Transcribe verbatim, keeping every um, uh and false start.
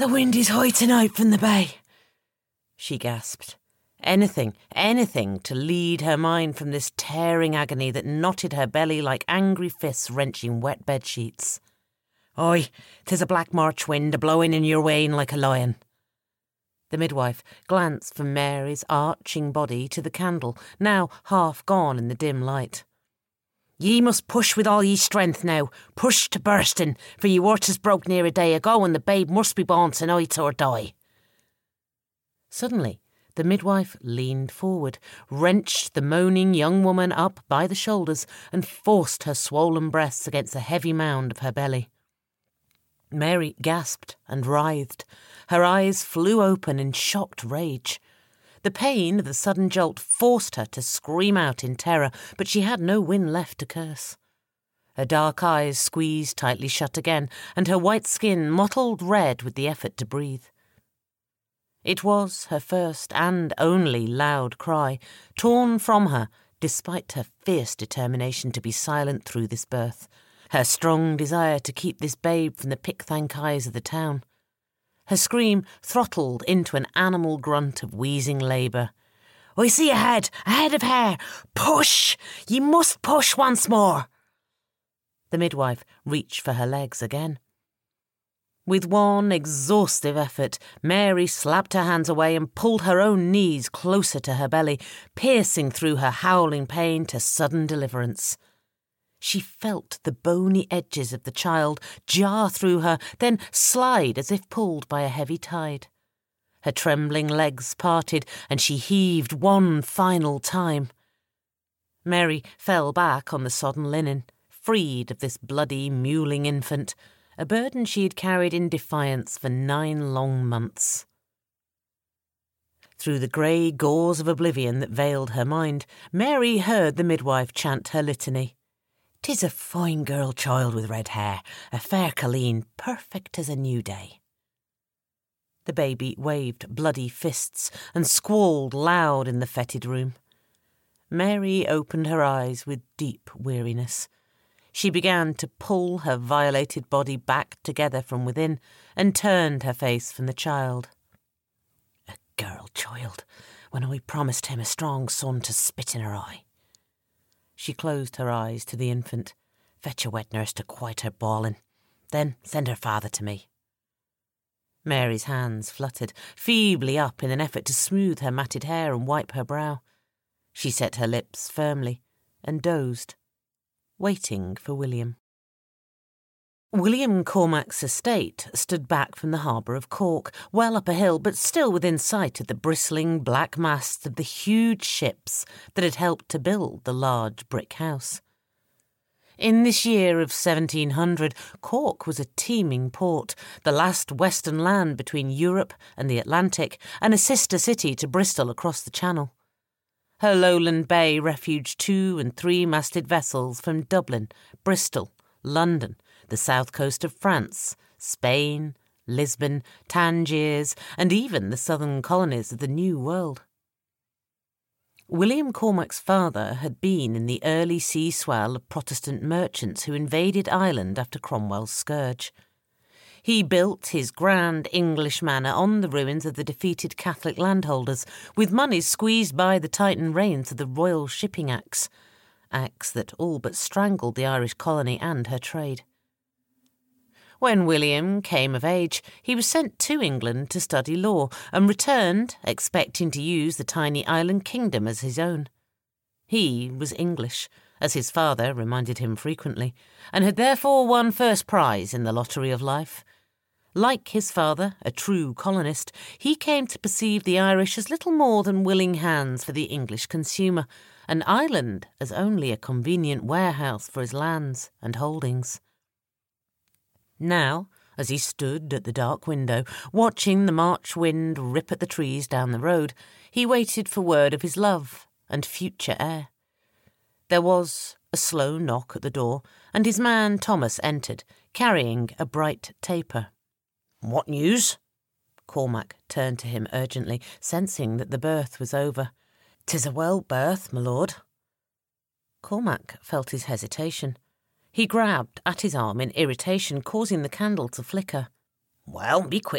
The wind is high tonight from the bay, she gasped. Anything, anything to lead her mind from this tearing agony that knotted her belly like angry fists wrenching wet bed sheets. Oi, 'tis a black March wind a-blowing in your wane like a lion. The midwife glanced from Mary's arching body to the candle, now half gone in the dim light. Ye must push with all ye strength now, push to bursting, for ye water's broke near a day ago and the babe must be born tonight or die. Suddenly, the midwife leaned forward, wrenched the moaning young woman up by the shoulders and forced her swollen breasts against the heavy mound of her belly. Mary gasped and writhed. Her eyes flew open in shocked rage. The pain of the sudden jolt forced her to scream out in terror, but she had no wind left to curse. Her dark eyes squeezed tightly shut again, and her white skin mottled red with the effort to breathe. It was her first and only loud cry, torn from her despite her fierce determination to be silent through this birth, her strong desire to keep this babe from the pick-thank eyes of the town. Her scream throttled into an animal grunt of wheezing labour. I see a head, a head of hair. Push! Ye must push once more. The midwife reached for her legs again. With one exhaustive effort, Mary slapped her hands away and pulled her own knees closer to her belly, piercing through her howling pain to sudden deliverance. She felt the bony edges of the child jar through her, then slide as if pulled by a heavy tide. Her trembling legs parted, and she heaved one final time. Mary fell back on the sodden linen, freed of this bloody, mewling infant, a burden she had carried in defiance for nine long months. Through the grey gauze of oblivion that veiled her mind, Mary heard the midwife chant her litany. "'Tis a fine girl child with red hair, a fair Colleen, perfect as a new day." The baby waved bloody fists and squalled loud in the fetid room. Mary opened her eyes with deep weariness. She began to pull her violated body back together from within and turned her face from the child. A girl child, when I promised him a strong son to spit in her eye. She closed her eyes to the infant. Fetch a wet nurse to quiet her bawling. Then send her father to me. Mary's hands fluttered feebly up in an effort to smooth her matted hair and wipe her brow. She set her lips firmly and dozed, waiting for William. William Cormac's estate stood back from the harbour of Cork, well up a hill, but still within sight of the bristling black masts of the huge ships that had helped to build the large brick house. In this year of seventeen hundred, Cork was a teeming port, the last western land between Europe and the Atlantic, and a sister city to Bristol across the Channel. Her lowland bay refuged two and three-masted vessels from Dublin, Bristol, London, the south coast of France, Spain, Lisbon, Tangiers, and even the southern colonies of the New World. William Cormac's father had been in the early sea swell of Protestant merchants who invaded Ireland after Cromwell's scourge. He built his grand English manor on the ruins of the defeated Catholic landholders, with money squeezed by the titan reins of the Royal Shipping Acts, acts that all but strangled the Irish colony and her trade. When William came of age, he was sent to England to study law and returned, expecting to use the tiny island kingdom as his own. He was English, as his father reminded him frequently, and had therefore won first prize in the lottery of life. Like his father, a true colonist, he came to perceive the Irish as little more than willing hands for the English consumer, and Ireland as only a convenient warehouse for his lands and holdings. Now, as he stood at the dark window, watching the March wind rip at the trees down the road, he waited for word of his love and future heir. There was a slow knock at the door, and his man Thomas entered, carrying a bright taper. "What news?" Cormac turned to him urgently, sensing that the birth was over. "'Tis a well birth, my lord." Cormac felt his hesitation. He grabbed at his arm in irritation, causing the candle to flicker. "Well, be quick